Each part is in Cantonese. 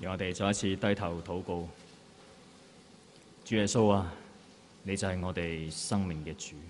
讓我哋再一次低頭禱告。主耶穌啊，你就係我哋生命嘅主。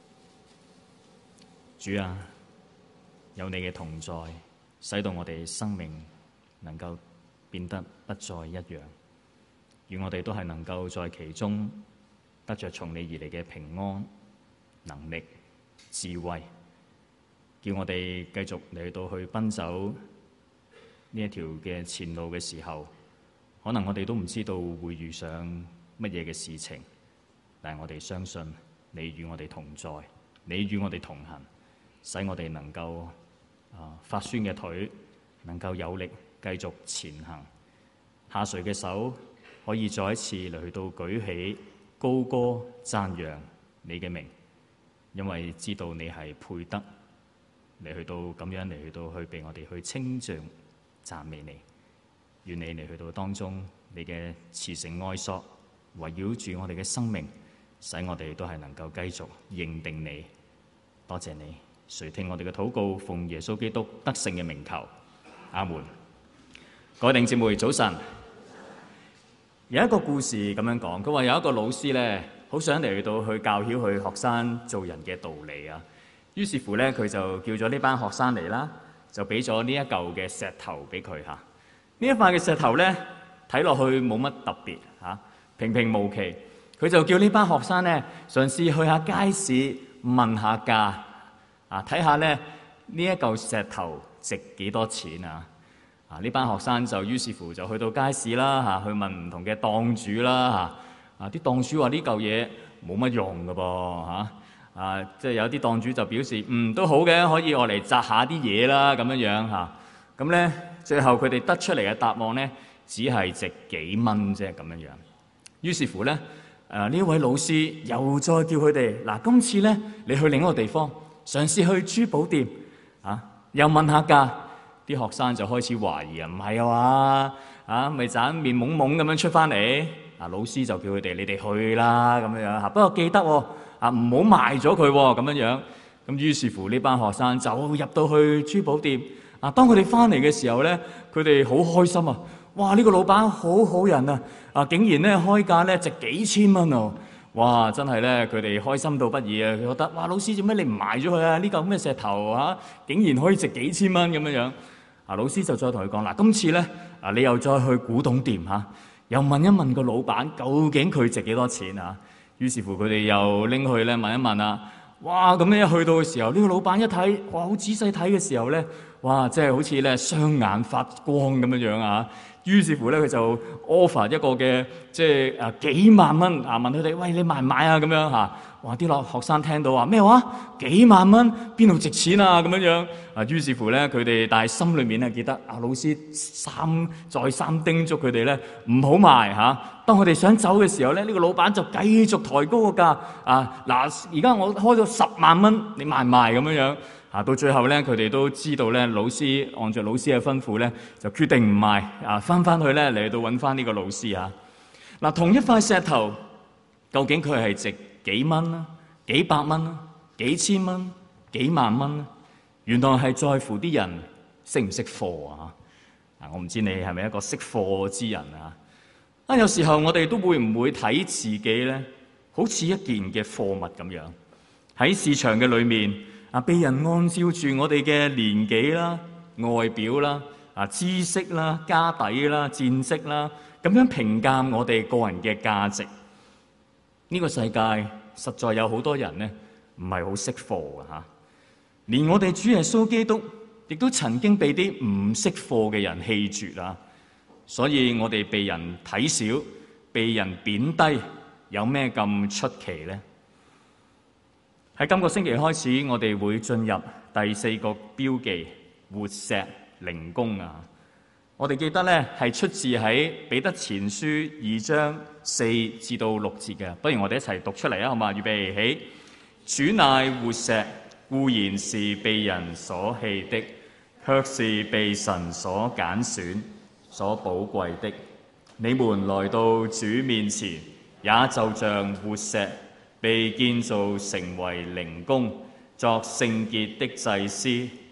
主啊，有你嘅同在，使到我哋生命能夠變得不再一樣。願我哋都係能夠在其中得着從你而嚟嘅平安、能力、智慧，叫我哋繼續嚟到去奔走呢一條嘅前路嘅時候，可能我哋都唔知道會遇上乜嘢嘅事情，但係我哋相信你與我哋同在，你與我哋同行，使我哋能夠發酸嘅腿能夠有力繼續前行，下垂嘅手可以再一次嚟去到舉起高歌讚揚你嘅名，因為知道你係配得嚟去到咁樣嚟去到去被我哋去稱頌讚美你。願你嚟去到當中，你嘅慈繩愛索圍繞住我哋嘅生命，使我哋都係能夠繼續認定你。多謝你垂聽我哋嘅禱告，奉耶穌基督得勝嘅名求，阿門。各位弟兄姊妹早晨。有一個故事咁樣講，佢話有一個老師呢，好想嚟到去教曉佢學生做人嘅道理啊。於是乎呢，佢就叫咗呢班學生嚟啦，就俾咗呢一嚿嘅石頭俾佢嚇。呢一塊嘅石頭呢，睇落去冇乜特別嚇，平平無奇。佢就叫呢班學生呢，嘗試去下街市問下價啊，睇下呢一嚿石頭值幾多錢啊！呢班學生就於是乎就去到街市啦去問唔同嘅檔主啦啲檔主話呢嚿嘢冇乜用㗎噃即係有啲檔主就表示都好嘅，可以我嚟摘下啲嘢啦咁樣咁咧最後佢哋得出嚟嘅答案咧，只係值幾蚊啫咁樣。於是乎咧呢位老師又再叫佢哋嗱，今次咧你去另一個地方嘗試去珠寶店又問下價。啲學生就開始懷疑唔係啊嘛咪盞面懵懵咁樣出翻嚟。老師就叫佢哋你哋去啦咁樣不過記得唔好賣咗佢咁樣。咁於是乎呢班學生就入到去珠寶店當佢哋翻嚟嘅時候咧，佢哋好開心啊！哇！呢個老闆好好人竟然咧開價咧值幾千蚊哦！哇！真係咧佢哋開心到不已啊！佢覺得哇，老師做咩你唔賣咗佢啊？呢嚿咩石頭竟然可以值幾千蚊咁樣。老師就再同佢講嗱，今次咧你又再去古董店又問一問個老闆究竟佢值幾多錢於是乎佢哋又拎去咧問一問啦。哇！咁樣一去到嘅時候，呢個老闆一睇，哇！好仔細睇嘅時候咧，哇！即係好似咧雙眼發光咁樣於是乎咧佢就 offer 一個嘅即係幾萬蚊問佢哋喂，你買唔買咁樣哇！啲學生聽到話咩話幾萬蚊邊度值錢咁樣於是乎咧佢哋但係心裏面咧記得老師再三叮囑佢哋咧唔好賣當佢哋想走嘅時候咧，呢個老闆就繼續抬高個價嗱，而家我開咗10萬蚊，你賣唔賣咁樣到最後咧佢哋都知道咧，老師按照老師嘅吩咐咧就決定唔賣翻去咧嚟到揾翻呢個老師同一塊石頭究竟佢係值幾蚊啦、幾百蚊啦、幾千蚊、幾萬蚊？原來係在乎啲人識唔識貨我唔知你係咪一個識貨之人有時候我哋都會唔會睇自己咧，好似一件嘅貨物咁樣喺市場嘅裏面被人按照住我哋嘅年紀啦、外表啦、知識啦、家底啦、戰績啦，咁樣評價我哋個人嘅價值。呢個世界實在有好多人呢，唔係好識貨㗎連我哋主耶穌基督亦都曾經被啲唔識貨嘅人棄絕所以我哋被人睇小、被人貶低，有咩咁出奇呢？喺今個星期開始，我哋會進入第4個標記活石靈宮我哋記得咧係出自喺彼得前書2章4至到6節嘅，不如我哋一齊讀出嚟好嘛？預備起，主乃活石，固然是被人所棄的，卻是被神所揀選、所寶貴的。你們來到主面前，也就像活石，被建造成為靈宮，作聖潔的祭司。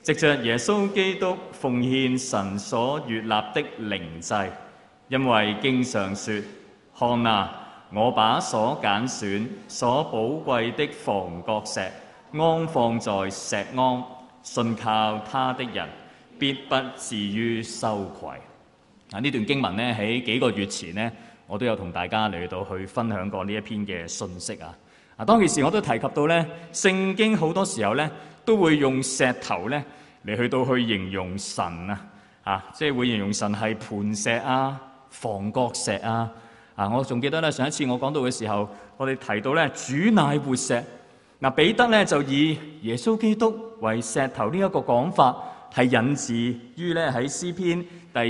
藉着耶穌基督奉獻神所悅納的靈祭，因為經上說：看啊，我把所揀選、所寶貴的房角石安放在錫安，信靠他的人必不至於羞愧。呢段經文呢，喺幾個月前呢，我都有同大家嚟到去分享過呢一篇嘅信息啊。當其時我都提及到呢，聖經好多時候呢都會用石頭呢嚟去到去形容神啊，即係會形容神係磐石啊、房角石啊。我仲記得咧，上一次我講到嘅時候，我哋提到咧主乃活石。彼得咧就以耶穌基督為石頭呢一個講法，係引自於咧喺詩篇第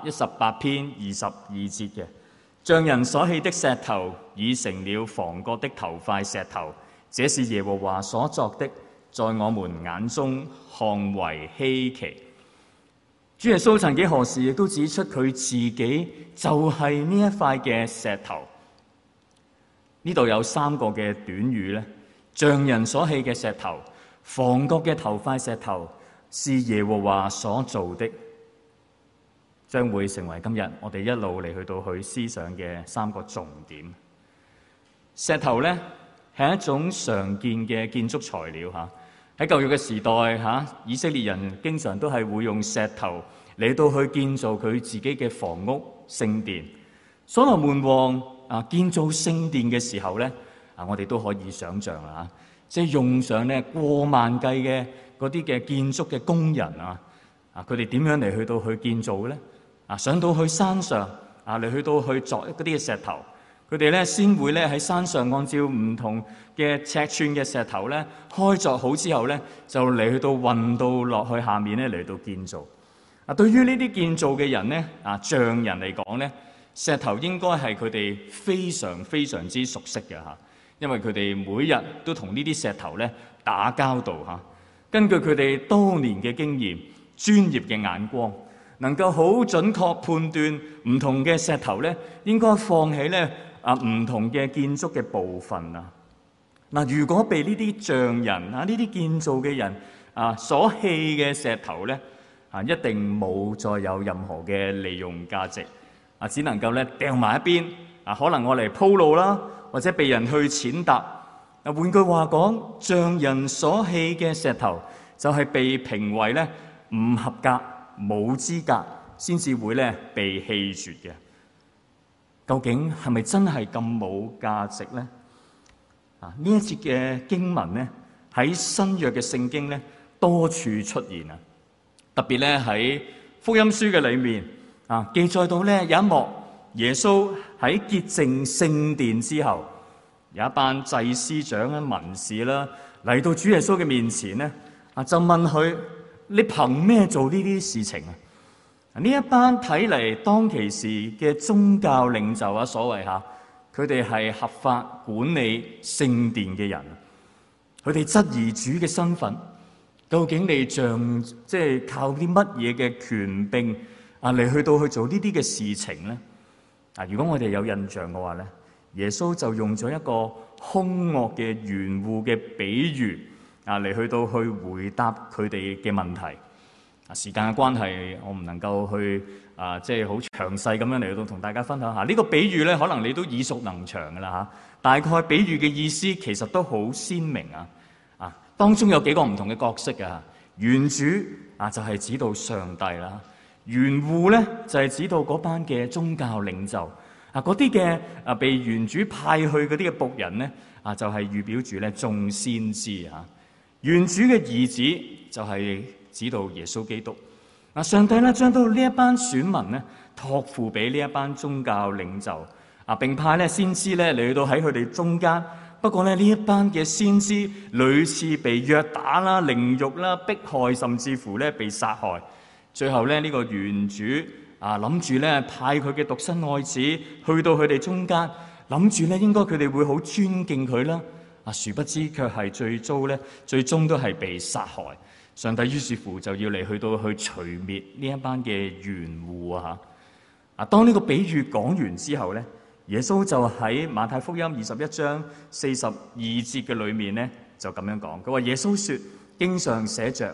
118篇22節嘅。匠人所棄的石頭，已成了房角的頭塊石頭，這是耶和華所作的，在我們眼中看為稀奇。主耶穌曾幾何時亦都指出佢自己就係呢一塊嘅石頭。呢度有3個嘅短語咧，匠人所棄嘅石頭，房角嘅頭塊石頭，是耶和華所做的，將會成為今日我哋一路嚟去到去思想嘅3個重點。石頭咧係一種常見嘅建築材料嚇。喺舊約嘅時代以色列人經常都係會用石頭嚟到去建造佢自己嘅房屋、聖殿。所羅門王建造聖殿嘅時候咧，我哋都可以想像啦，即係用上咧過萬計嘅嗰啲嘅建築嘅工人佢哋點樣嚟去到去建造嘅咧？上到去山上嚟去到去鑿嗰啲嘅石頭。佢哋咧先會咧喺山上按照唔同嘅尺寸嘅石頭咧開鑿好之後咧，就嚟去到運到落去下面咧嚟到建造。對於呢啲建造嘅人咧匠人嚟講咧，石頭應該係佢哋非常非常之熟悉嘅嚇，因為佢哋每日都同呢啲石頭咧打交道嚇。根據佢哋多年嘅經驗、專業嘅眼光，能夠好準確判斷唔同嘅石頭咧應該放喺咧唔同嘅建築嘅部分如果被呢啲匠人呢啲建造嘅人所棄嘅石頭咧一定冇再有任何嘅利用價值只能夠咧掟埋一邊可能我嚟鋪路啦，或者被人去踐踏。換句話講，匠人所棄嘅石頭就係被評為咧唔合格、冇資格，先至會咧被棄絕嘅。究竟係咪真係咁冇價值呢？呢一節嘅經文咧喺新約嘅聖經咧多處出現特別咧喺福音書嘅裏面記載到咧有一幕，耶穌喺潔淨聖殿之後，有一班祭司長文士啦嚟到主耶穌嘅面前咧就問佢：你憑咩做呢啲事情呢一班睇嚟當其時嘅宗教領袖所謂佢哋係合法管理聖殿嘅人，佢哋質疑主嘅身份，究竟你即係靠啲乜嘢嘅權柄嚟去到去做呢啲嘅事情呢？如果我哋有印象嘅話咧，耶穌就用咗一個兇惡嘅園戶嘅比喻嚟去到去回答佢哋嘅問題。時間嘅關係，我唔能夠去即係好詳細咁樣嚟到同大家分享下呢個比喻咧，可能你都耳熟能詳噶啦大概比喻嘅意思其實都好鮮明當中有幾個唔同嘅角色園主就係指到上帝啦，園戶咧就係指到嗰班嘅宗教領袖嗰啲嘅被園主派去嗰啲嘅僕人咧就係預表住咧眾先知園主嘅兒子就係指到耶穌基督。上帝咧將到呢一班選民咧託付俾呢一班宗教領袖並派咧先知咧嚟到喺佢哋中間。不過咧呢一班嘅先知屢次被虐打啦、凌辱啦、迫害，甚至乎咧被殺害。最後咧呢個園主諗住咧派佢嘅獨生愛子去到佢哋中間，諗住咧應該佢哋會好尊敬佢啦。殊不知卻係最終都係被殺害。上帝於是乎就要嚟去到去除滅呢一班嘅園戶當呢個比喻講完之後咧，耶穌就喺馬太福音21章42節嘅裏面咧就咁樣講，佢話耶穌說：經上寫着，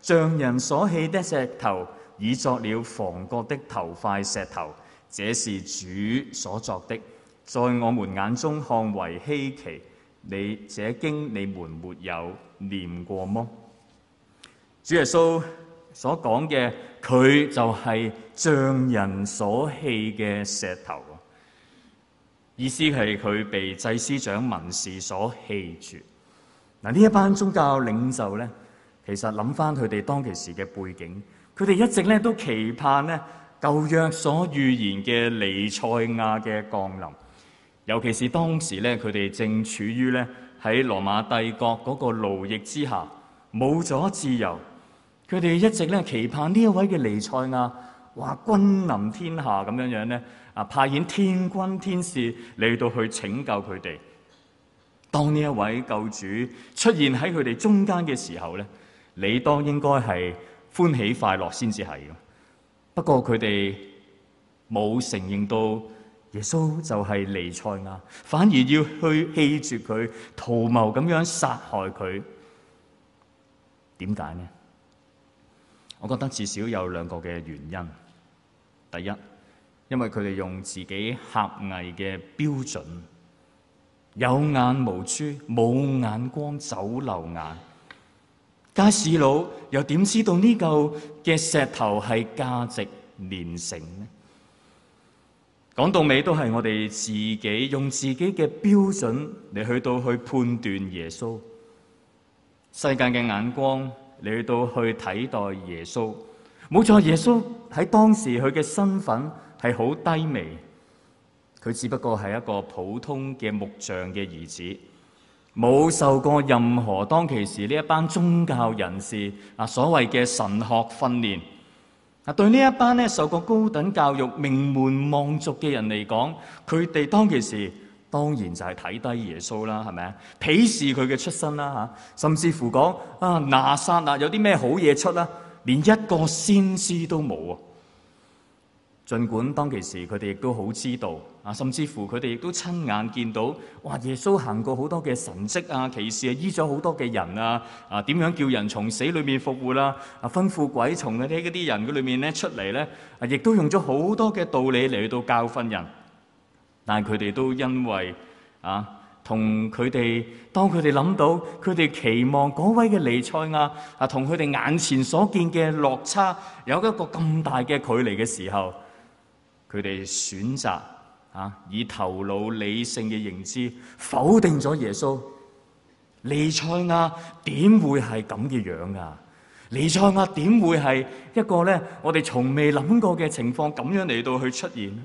匠人所棄的石頭，已作了房角的頭塊石頭，這是主所作的，在我們眼中看為稀奇。這經你們沒有念過麼？主耶穌所講嘅，佢就係匠人所棄嘅石頭，意思係佢被祭司長文士所棄絕。嗱，呢一班宗教領袖咧，其實諗翻佢哋當其時嘅背景，佢哋一直咧都期盼咧舊約所預言嘅彌賽亞嘅降臨，尤其是當時咧佢哋正處於咧喺羅馬帝國嗰個奴役之下，冇咗自由。佢哋一直咧期盼呢一位嘅彌賽亞，話君臨天下咁樣樣咧，派遣天軍天使嚟到去拯救佢哋。當呢一位救主出現喺佢哋中間嘅時候咧，理當應該係歡喜快樂先至係。不過佢哋冇承認到耶穌就係彌賽亞，反而要去棄絕佢，圖謀咁樣殺害佢。點解呢？我覺得至少有兩個嘅原因。第一，因為佢哋用自己狹隘嘅標準，有眼無珠，冇眼光，走漏眼。街市佬又點知道呢嚿嘅石頭係價值連城呢？講到尾都係我哋自己用自己嘅標準嚟去到去判斷耶穌，世界嘅眼光嚟去到去睇待耶穌。冇錯，耶穌喺當時佢嘅身份係好低微，佢只不過係一個普通嘅木匠嘅兒子，冇受過任何當其時呢一班宗教人士所謂嘅神學訓練。對呢一班受過高等教育、名門望族嘅人嚟講，佢哋當其時當然就係睇低耶穌啦，係咪啊？鄙視佢嘅出身啦，甚至乎講拿撒勒有啲咩好嘢出啦，連一個先知都冇啊！儘管當其時佢哋亦都好知道甚至乎佢哋亦都親眼見到，哇！耶穌行過好多嘅神蹟奇事醫咗好多嘅人點樣叫人從死裏面復活啦，吩咐鬼從嗰啲人嘅裏面咧出嚟咧，亦都用咗好多嘅道理嚟到教訓人。但係佢哋都因為同佢哋當佢哋諗到佢哋期望嗰位嘅彌賽亞同佢哋眼前所見嘅落差有一個咁大嘅距離嘅時候，佢哋選擇以頭腦理性嘅認知否定咗耶穌。彌賽亞點會係咁嘅樣啊？彌賽亞點會係一個咧我哋從未諗過嘅情況咁樣嚟到去出現？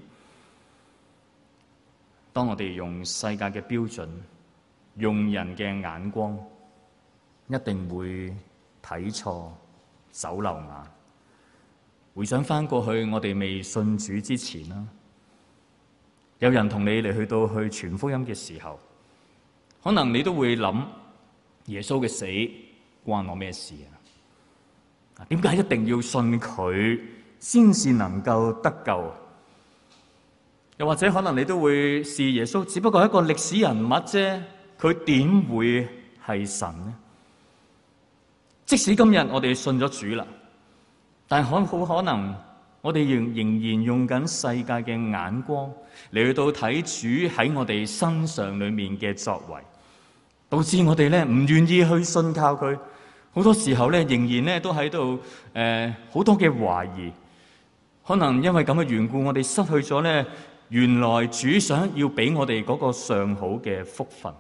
當我哋用世界嘅標準，用人嘅眼光，一定會睇錯、走漏眼。回想翻過去，我哋未信主之前啦，有人同你嚟去到去傳福音嘅時候，可能你都會諗耶穌嘅死關我咩事啊？點解一定要信佢先至能夠得救？又或者可能你都會視耶穌只不過係一個歷史人物啫，佢點會係神呢？即使今日我哋信咗主啦，但係好可能我哋仍然用緊世界嘅眼光嚟去到睇主喺我哋身上裏面嘅作為，導致我哋咧唔願意去信靠佢。好多時候咧仍然咧都喺度好多嘅懷疑，可能因為咁嘅緣故，我哋失去咗咧原來主想要俾我哋嗰個上好嘅福分。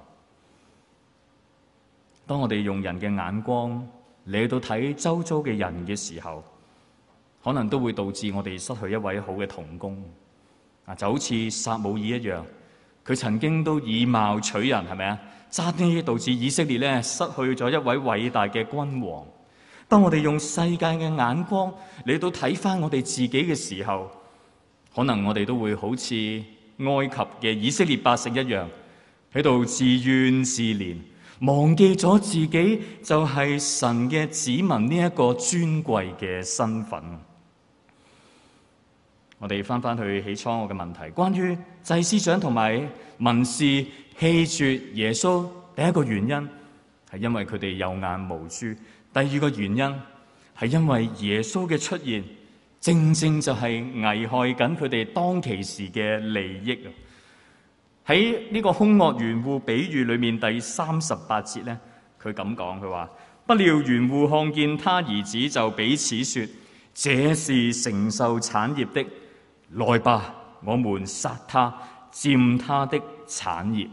當我哋用人嘅眼光嚟到睇周遭嘅人嘅時候，可能都會導致我哋失去一位好嘅同工。就好似撒母耳一樣，佢曾經都以貌取人，係咪啊？差啲導致以色列咧失去咗一位偉大嘅君王。當我哋用世界嘅眼光嚟到睇翻我哋自己嘅時候，可能我哋都會好似埃及嘅以色列百姓一樣，喺度自怨自憐，忘記咗自己就係神嘅子民呢一個尊貴嘅身份。我哋翻去起初我嘅問題，關於祭司長同埋文士棄絕耶穌，第一個原因係因為佢哋有眼無珠；第二個原因係因為耶穌嘅出現，正正就係危害緊佢哋當其時嘅利益啊！喺呢個凶惡園戶比喻裏面第38節咧，佢咁講，佢話：不料園戶看見他兒子，就彼此說：這是承受產業的，來吧，我們殺他，佔他的產業。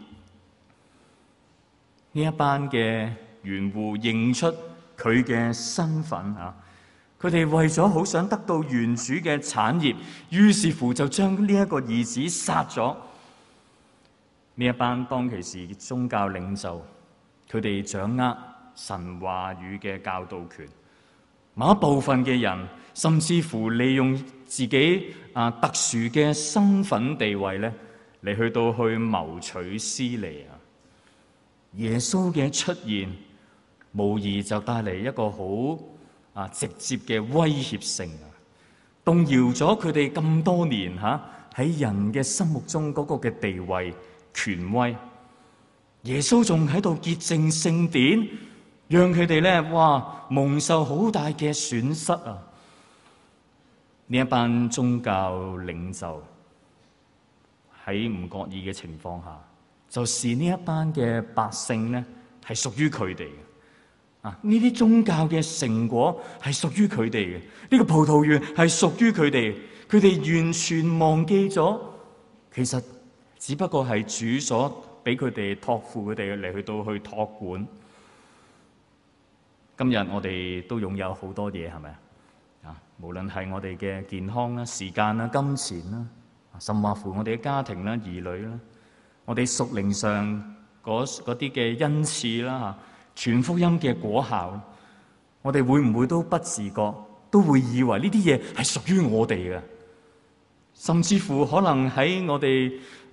呢一班嘅園戶認出佢嘅身份啊！佢哋為咗好想得到原主嘅產業，於是乎就將呢一個兒子殺咗。呢一班當其時宗教領袖，佢哋掌握神話語嘅教導權。某一部分嘅人，甚至乎利用自己特殊嘅身份地位咧，嚟去謀取私利啊！耶穌嘅出現，無疑就帶嚟一個好直接嘅威脅性啊，動搖咗佢哋咁多年喺人嘅心目中嗰個嘅地位權威。耶穌仲喺度潔淨聖典，讓佢哋咧蒙受好大嘅損失啊！呢一班宗教領袖喺唔覺意嘅情況下，就視呢一班嘅百姓咧係屬於佢哋嘅。呢啲宗教嘅成果係屬於佢哋嘅，呢個葡萄園係屬於佢哋，佢哋完全忘記咗，其實只不過係主所俾佢哋託付佢哋嚟去託管。今日我哋都擁有好多嘢，係咪啊？無論係我哋嘅健康啦、時間啦、金錢啦，甚或乎我哋嘅家庭啦、兒女啦，我哋屬靈上嗰啲嘅恩賜啦傳福音嘅果效，我哋會唔會都不自覺，都會以為呢啲嘢係屬於我哋嘅？甚至乎可能喺我哋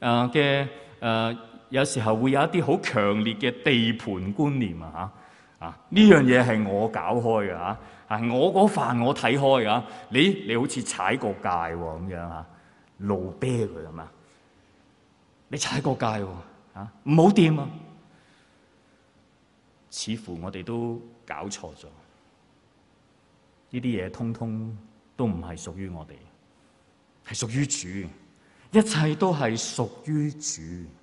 有時候會有一啲好強烈嘅地盤觀念呢樣嘢係我搞開嘅我嗰飯我睇開嘅你好似踩過界咁樣路啤佢係嘛？你踩過界唔好掂啊！似乎我哋都搞錯咗，呢啲嘢通通都唔係屬於我哋，係屬於主，一切都係屬於主。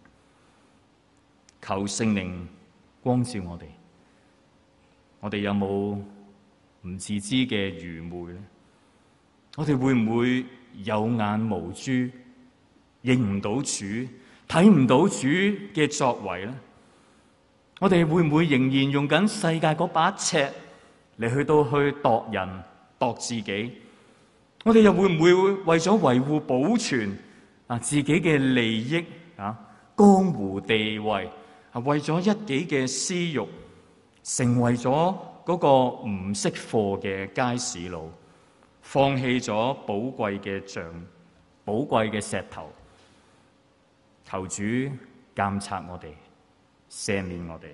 求聖靈光照我哋，我哋有冇唔自知嘅愚昧呢？我哋會唔會有眼無珠，認唔到主，睇唔到主嘅作為呢？我哋會唔會仍然用緊世界嗰把尺嚟去度人度自己？我哋又會唔會為咗維護保存自己嘅利益江湖地位為咗一己嘅私欲，成為咗嗰個唔識貨嘅街市佬，放棄咗寶貴嘅像、寶貴嘅石頭？求主監察我哋，赦免我哋。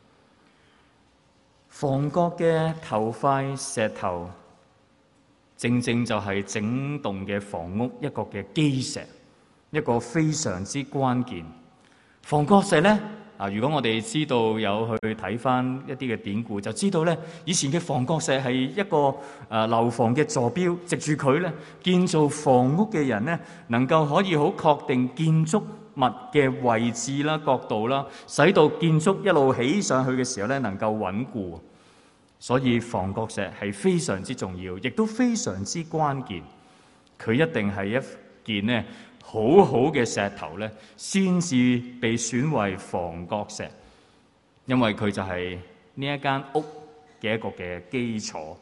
房角嘅頭塊石頭，正正就係整棟嘅房屋一個嘅基石，一個非常之關鍵。房角石咧，如果我哋知道有去睇翻一啲嘅典故，就知道咧，以前嘅房角石係一個樓房嘅坐標，藉住佢咧，建造房屋嘅人咧，能夠可以好確定建築物嘅位置啦、角度啦，使到建築一路起上去嘅時候咧，能夠穩固。所以房角石係非常之重要，亦都非常之關鍵。佢一定係一件咧好好嘅石頭咧，先至被選為房角石，因為佢就係呢一間屋嘅一個嘅基礎。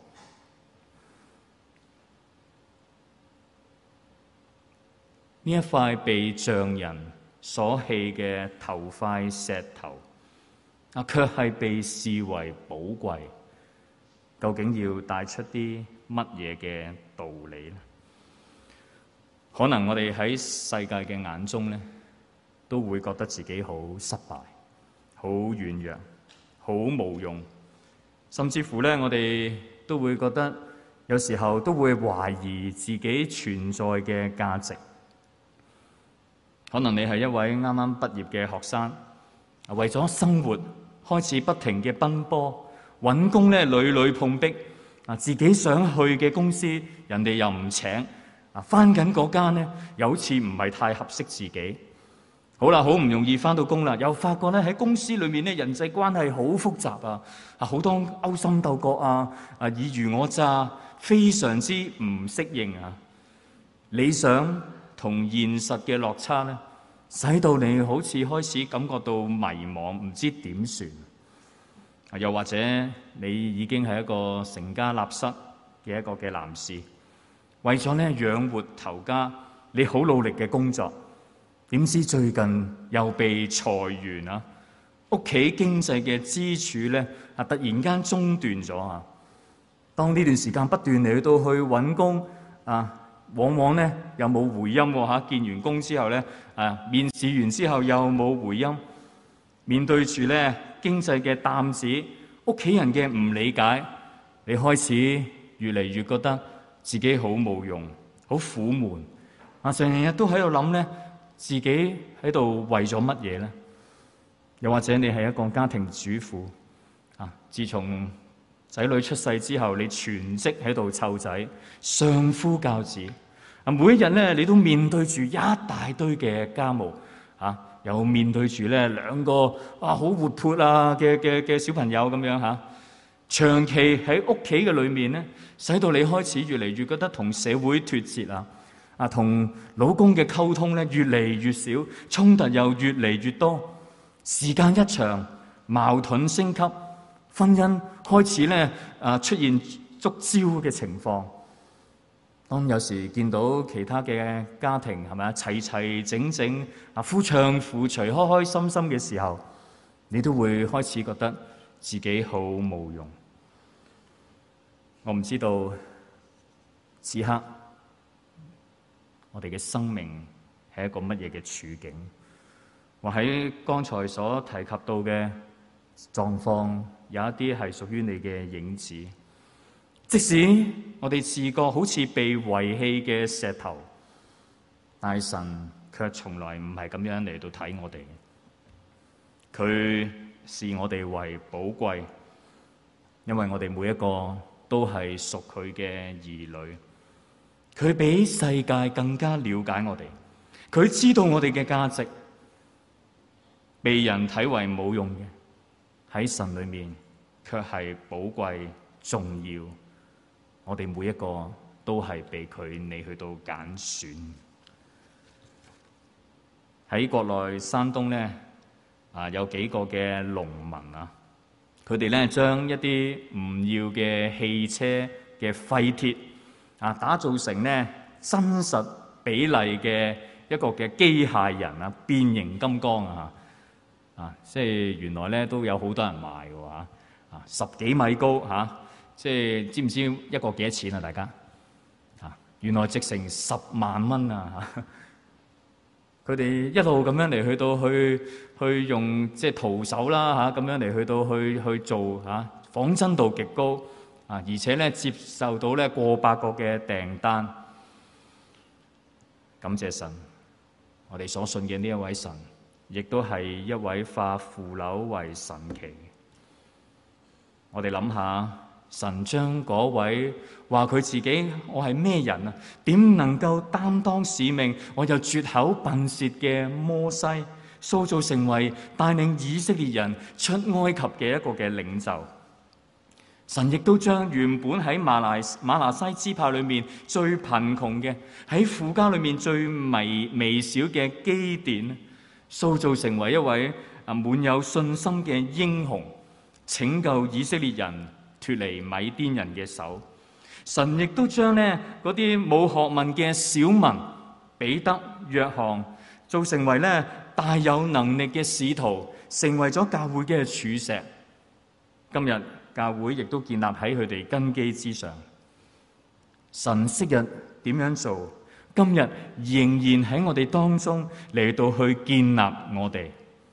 呢一塊被匠人所棄嘅頭塊石頭，卻係被視為寶貴。究竟要帶出啲乜嘢嘅道理呢？可能我哋喺世界嘅眼中咧，都會覺得自己好失敗、好軟弱、好無用，甚至乎咧，我哋都會覺得有時候都會懷疑自己存在嘅價值。可能你係一位啱啱畢業嘅學生，為咗生活開始不停嘅奔波，揾工咧屢屢碰壁， 自己想去嘅公司，人哋又唔請，返緊嗰間呢，又好似唔係太合適自己。好啦，好唔容易返到工啦，又發覺咧喺公司裏面咧人際關係好複雜啊，好多勾心鬥角啊，爾虞我詐，非常之唔適應啊。理想同現實嘅落差咧，使到你好似開始感覺到迷茫，唔知點算。又或者你已經係一個成家立室嘅一個嘅男士，為咗咧養活頭家，你好努力嘅工作，點知最近又被裁員啊！屋企經濟嘅支柱咧突然間中斷咗啊！當呢段時間不斷嚟到去揾工往往咧又冇回音喎。見完工之後咧面試完之後又冇回音，面對住咧經濟嘅擔子，屋企人嘅唔理解，你開始越嚟越覺得自己好冇用，好苦悶成日都喺度諗咧，自己喺度為咗乜嘢咧？又或者你係一個家庭主婦自從仔女出世之後，你全職喺度湊仔，相夫教子每一日咧你都面對住一大堆嘅家務又面對住咧兩個好活潑嘅小朋友咁樣長期喺屋企嘅裏面咧，使到你開始越嚟越覺得同社會脫節同老公嘅溝通咧越嚟越少，衝突又越嚟越多，時間一長，矛盾升級，婚姻開始咧出現觸礁嘅情況。當有時見到其他嘅家庭係咪齊齊整整夫唱婦隨開開心心嘅時候，你都會開始覺得自己好冇用。我唔知道此刻我哋嘅生命係一個乜嘢嘅處境，或喺剛才所提及到嘅狀況，有一啲係屬於你嘅影子。即使我哋自覺好似被遺棄嘅石頭，但係神卻從來唔係咁樣嚟到睇我哋。佢視我哋為寶貴，因為我哋每一個都係屬佢嘅兒女。佢比世界更加了解我哋，佢知道我哋嘅價值，被人睇為冇用嘅，喺神裏面卻係寶貴重要。我哋每一個都係被佢嚟去到揀選。喺國內山東咧有幾個嘅農民佢哋咧將一啲唔要嘅汽車嘅廢鐵打造成咧真實比例嘅一個嘅機械人變形金剛即係原來咧都有好多人買嘅10幾米高即係知唔知一個幾多錢啊？大家原來值成10萬蚊佢哋一路咁樣嚟去到去用即係徒手啦咁樣嚟去到去做仿真度極高而且咧接受到咧過百個嘅訂單。感謝神，我哋所信嘅呢一位神，亦都係一位化腐朽為神奇。我哋諗下，神將嗰位話佢自己我係咩人啊？點能夠擔當使命？我又絕口笨舌嘅摩西，塑造成為帶領以色列人出埃及嘅一個嘅領袖。神亦都將原本喺馬拿西支派裏面最貧窮嘅，喺父家裏面最微小嘅基甸，塑造成為一位滿有信心嘅英雄，拯救以色列人脫離米甸人嘅手。神亦都將呢嗰啲冇學問嘅小民彼得、約翰，做成為呢大有能力嘅使徒，成為咗教會嘅柱石。今日教會亦都建立喺佢哋根基之上。神昔日點樣做，今日仍然喺我哋當中嚟到去建立我哋。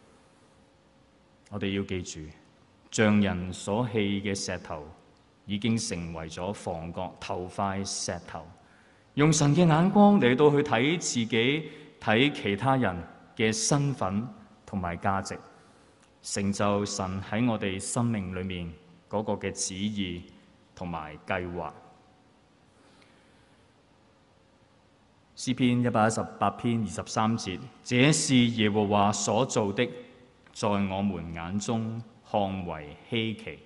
我哋要記住，匠人所棄嘅石頭，已經成為咗房角頭塊石頭。用神嘅眼光嚟到去睇自己，睇其他人嘅身份同埋價值，成就神喺我哋生命裏面嗰個嘅旨意， 同埋計劃。詩篇118篇23節，這是耶和華所造的，在我們眼中看為稀奇。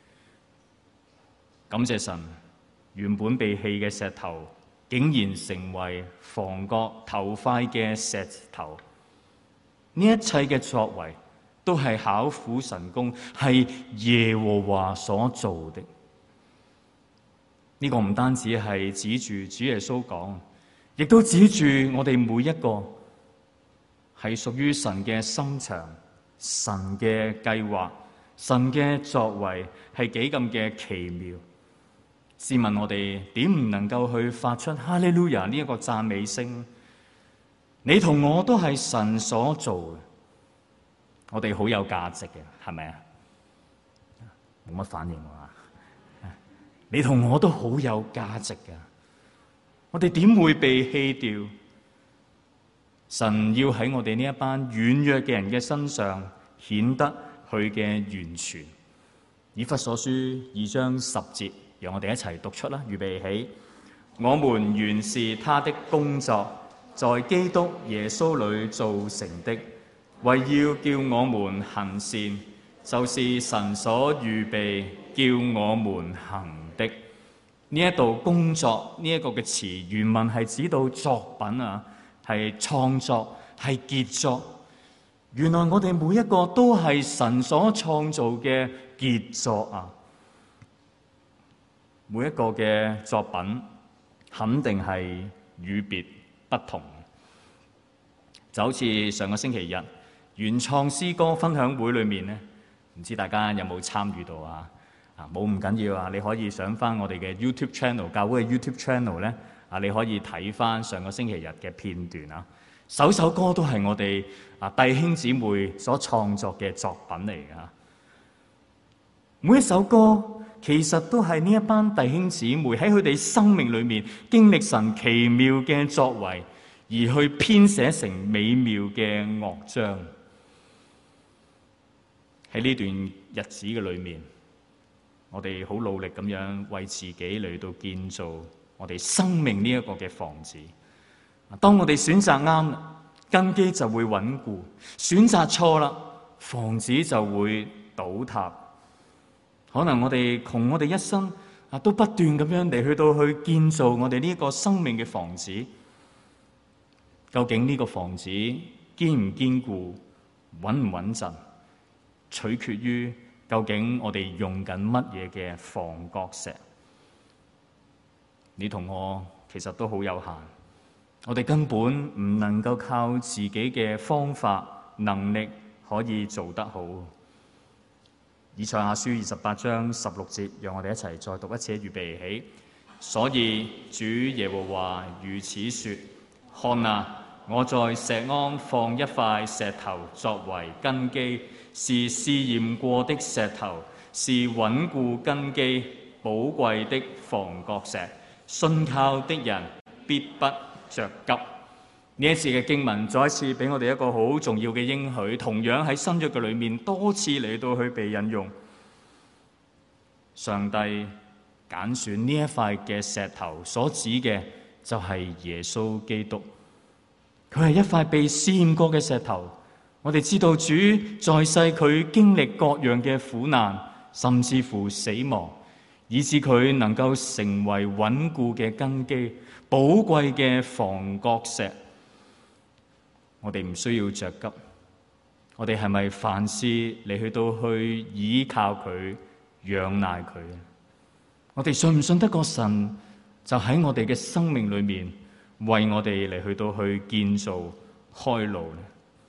感謝神，原本被棄嘅石頭，竟然成為房角頭塊嘅石頭。呢一切嘅作為，都係巧婦神工，係耶和華所做的。呢個唔單止係指住主耶穌講，亦都指住我哋每一個係屬於神嘅心腸、神嘅計劃、神嘅作為係幾咁嘅奇妙。試問我哋點唔能夠去發出哈利路亞呢一個讚美聲？你同我都係神所做嘅，我哋好有價值嘅，係咪啊？冇乜反應啊！你同我都好有價值嘅。我哋點會被棄掉？神要喺我哋呢一班軟弱嘅人嘅身上顯得佢嘅完全。以弗所書2章10節，讓我哋一齊讀出啦！預備起，我們原是他的工作，在基督耶穌裏造成的，為要叫我們行善，就是神所預備叫我們行的。呢一度工作呢一個嘅詞原文係指到作品啊，係創作，係傑作。原來我哋每一個都係神所創造嘅傑作啊！每一個嘅作品肯定係與別不同。就好似上個星期日原創詩歌分享會裏面呢，唔知大家有冇參與到啊？冇唔緊要啊！你可以上翻我哋嘅 YouTube channel， 教會嘅 YouTube channel 咧，你可以睇翻上個星期日嘅片段啊。首首歌都係我哋弟兄姊妹所創作嘅作品嚟㗎。每一首歌其實都係呢一班弟兄姊妹喺佢哋生命裏面經歷神奇妙嘅作為，而去編寫成美妙嘅樂章。喺呢段日子嘅裏面，我哋好努力咁樣為自己嚟到建造我哋生命呢一個嘅房子。當我哋選擇啱啦，根基就會穩固；選擇錯啦，房子就會倒塌。可能我哋窮我哋一生都不斷咁樣嚟去到去建造我哋呢個生命嘅房子。究竟呢個房子堅唔堅固、穩唔穩陣，取決於究竟我哋用緊乜嘢嘅房角石。你同我其實都好有限，我哋根本唔能夠靠自己嘅方法能力可以做得好。以賽亞書28章16節，讓我哋一齊再讀一次，預備起。所以主耶和華如此說：看啊，我在錫安放一塊石頭作為根基，是試驗過的石頭，是穩固根基、寶貴的房角石。信靠的人必不着急。呢一次嘅經文再一次俾我哋一個好重要嘅應許，同樣喺新約嘅裏面多次嚟到去被引用。上帝揀選呢一塊嘅石頭所指嘅就係耶穌基督，佢係一塊被試驗過嘅石頭。我哋知道主在世佢經歷各樣嘅苦難，甚至乎死亡，以致佢能夠成為穩固嘅根基、寶貴嘅房角石。我哋唔需要着急，我哋係咪凡事嚟去到去倚靠佢、仰賴佢？我哋信唔信得過神就喺我哋嘅生命裏面為我哋嚟去到去建造開路呢？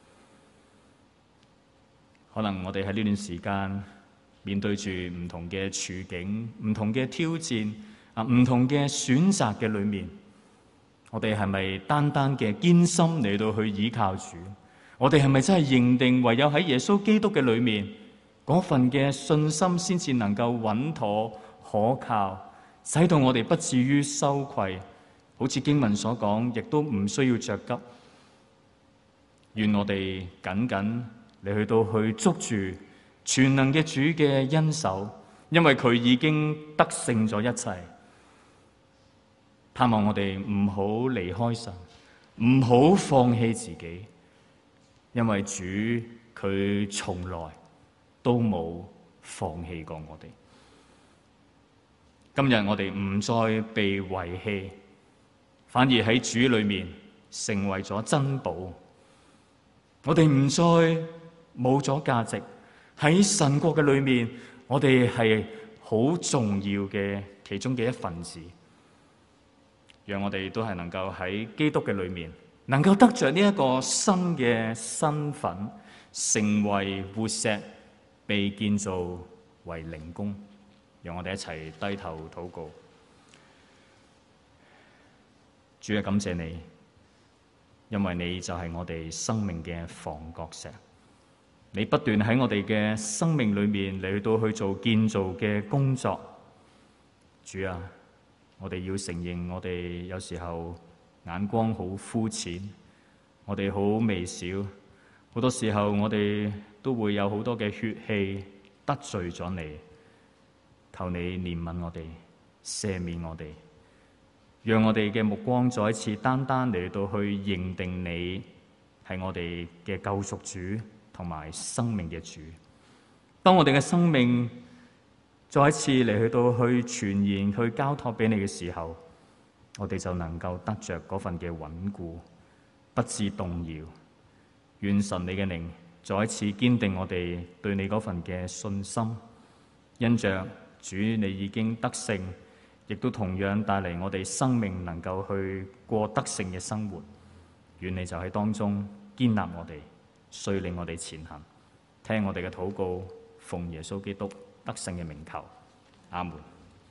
可能我哋喺呢段時間面對住唔同嘅處境、唔同嘅挑戰唔同嘅選擇嘅裏面，我哋係咪單單嘅堅心嚟到去倚靠主？我哋係咪真係認定唯有喺耶穌基督嘅裏面嗰份嘅信心先至能夠穩妥可靠，使到我哋不至於羞愧？好似經文所講，亦都唔需要着急。願我哋緊緊嚟去到去捉住全能嘅主嘅恩手， 因為佢已經得勝咗一切。盼望我哋唔好離開神，唔好放棄自己，因為主佢從來都冇放棄過我哋。今日我哋唔再被遺棄，反而喺主裏面成為咗珍寶。我哋唔再冇咗價值，喺神國嘅裏面，我哋係好重要嘅其中嘅一份子。讓我哋都係能夠喺基督嘅裏面，能夠得着呢一個新嘅身份，成為活石，被建造為靈宮。讓我哋一齊低頭禱告。主啊，感謝你，因為你就係我哋生命嘅房角石。你不斷喺我哋嘅生命裏面嚟到去做建造嘅工作。主啊，我哋要承認，我哋有時候眼光好膚淺，我哋好微小，好多時候我哋都會有好多嘅血氣得罪咗你。求你憐憫我哋，赦免我哋，讓我哋嘅目光再一次單單嚟到去認定你係我哋嘅救贖主同埋生命嘅主。當我哋嘅生命再一次嚟去到去全然去交託俾你嘅時候，我哋就能夠得着嗰份嘅穩固，不致動搖。願神你嘅靈再一次堅定我哋對你嗰份嘅信心，因着主你已經得勝，亦都同樣帶嚟我哋生命能夠去過得勝嘅生活。願你就喺當中堅立我哋，率領我哋前行。聽我哋嘅禱告，奉耶穌基督得勝嘅名求，阿門。